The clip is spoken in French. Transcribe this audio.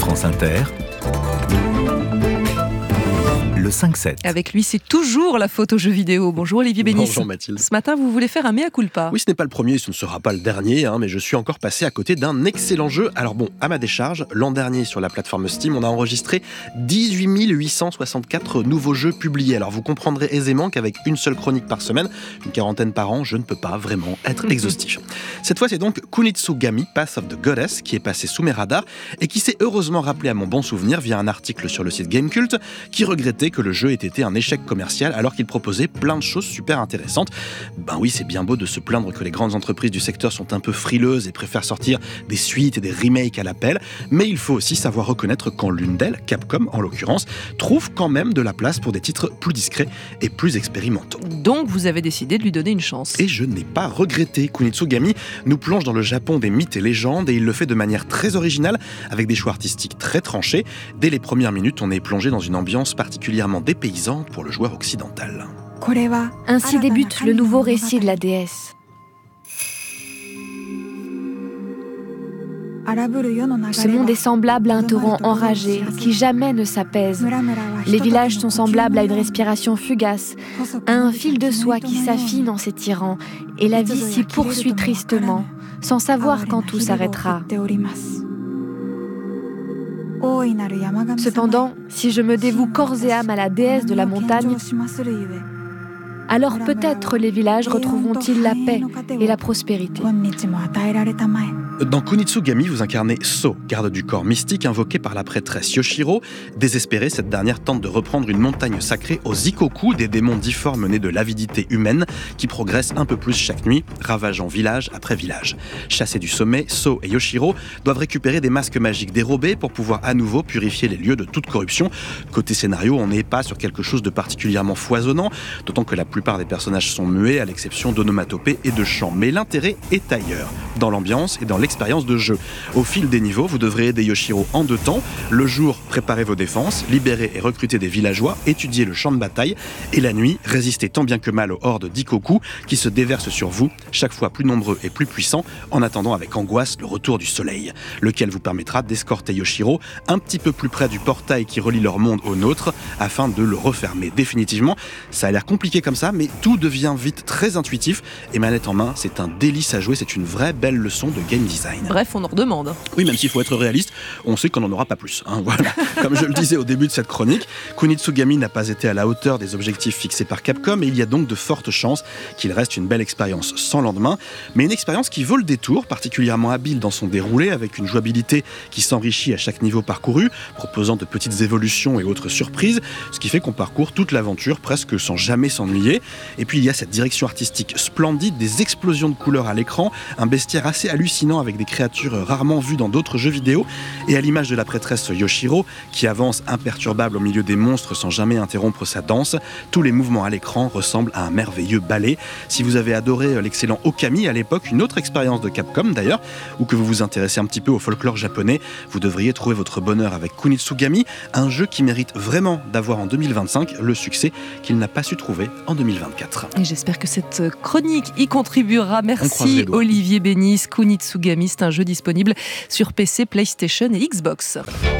France Inter, le 5-7. Avec lui, c'est toujours la faute aux jeux vidéo. Bonjour Olivier Bénis. Bonjour Mathilde. Ce matin, vous voulez faire un mea culpa. Oui, ce n'est pas le premier, ce ne sera pas le dernier, mais je suis encore passé à côté d'un excellent jeu. Alors bon, à ma décharge, l'an dernier sur la plateforme Steam, on a enregistré 18 864 nouveaux jeux publiés. Alors vous comprendrez aisément qu'avec une seule chronique par semaine, une quarantaine par an, je ne peux pas vraiment être exhaustif. Cette fois, c'est donc Kunitsugami, Path of the Goddess, qui est passé sous mes radars et qui s'est heureusement rappelé à mon bon souvenir via un article sur le site Gamecult, qui regrettait que le jeu ait été un échec commercial alors qu'il proposait plein de choses super intéressantes. Ben oui, c'est bien beau de se plaindre que les grandes entreprises du secteur sont un peu frileuses et préfèrent sortir des suites et des remakes à l'appel, mais il faut aussi savoir reconnaître quand l'une d'elles, Capcom en l'occurrence, trouve quand même de la place pour des titres plus discrets et plus expérimentaux. Donc vous avez décidé de lui donner une chance. Et je n'ai pas regretté. Kunitsugami nous plonge dans le Japon des mythes et légendes et il le fait de manière très originale avec des choix artistiques très tranchés. Dès les premières minutes, on est plongé dans une ambiance particulièrement dépaysante pour le joueur occidental. Ainsi débute le nouveau récit de la déesse. Ce monde est semblable à un torrent enragé qui jamais ne s'apaise. Les villages sont semblables à une respiration fugace, à un fil de soie qui s'affine en s'étirant, et la vie s'y poursuit tristement, sans savoir quand tout s'arrêtera. Cependant, si je me dévoue corps et âme à la déesse de la montagne, alors peut-être les villages retrouveront-ils la paix et la prospérité. Dans Kunitsugami, vous incarnez So, garde du corps mystique invoqué par la prêtresse Yoshiro. Désespérée, cette dernière tente de reprendre une montagne sacrée aux Ikoku, des démons difformes nés de l'avidité humaine, qui progressent un peu plus chaque nuit, ravageant village après village. Chassés du sommet, So et Yoshiro doivent récupérer des masques magiques dérobés pour pouvoir à nouveau purifier les lieux de toute corruption. Côté scénario, on n'est pas sur quelque chose de particulièrement foisonnant, d'autant que la plupart des personnages sont muets, à l'exception d'onomatopées et de chants. Mais l'intérêt est ailleurs, dans l'ambiance et dans l'expérience de jeu. Au fil des niveaux, vous devrez aider Yoshiro en deux temps. Le jour, préparez vos défenses, libérer et recruter des villageois, étudier le champ de bataille. Et la nuit, résister tant bien que mal aux hordes d'Ikoku qui se déversent sur vous, chaque fois plus nombreux et plus puissants, en attendant avec angoisse le retour du soleil, lequel vous permettra d'escorter Yoshiro un petit peu plus près du portail qui relie leur monde au nôtre, afin de le refermer définitivement. Ça a l'air compliqué comme ça, mais tout devient vite très intuitif, et manette en main, c'est un délice à jouer, c'est une vraie belle leçon de game design. Bref, on en redemande. Oui, même s'il faut être réaliste, on sait qu'on n'en aura pas plus. Voilà. Comme je le disais au début de cette chronique, Kunitsugami n'a pas été à la hauteur des objectifs fixés par Capcom, et il y a donc de fortes chances qu'il reste une belle expérience sans lendemain, mais une expérience qui vaut le détour, particulièrement habile dans son déroulé, avec une jouabilité qui s'enrichit à chaque niveau parcouru, proposant de petites évolutions et autres surprises, ce qui fait qu'on parcourt toute l'aventure presque sans jamais s'ennuyer. Et puis il y a cette direction artistique splendide, des explosions de couleurs à l'écran, un bestiaire assez hallucinant avec des créatures rarement vues dans d'autres jeux vidéo, et à l'image de la prêtresse Yoshiro, qui avance imperturbable au milieu des monstres sans jamais interrompre sa danse, tous les mouvements à l'écran ressemblent à un merveilleux ballet. Si vous avez adoré l'excellent Okami à l'époque, une autre expérience de Capcom d'ailleurs, ou que vous vous intéressez un petit peu au folklore japonais, vous devriez trouver votre bonheur avec Kunitsugami, un jeu qui mérite vraiment d'avoir en 2025 le succès qu'il n'a pas su trouver en 2024. Et j'espère que cette chronique y contribuera. Merci Olivier Bénis. Kunitsugami, c'est un jeu disponible sur PC, PlayStation et Xbox.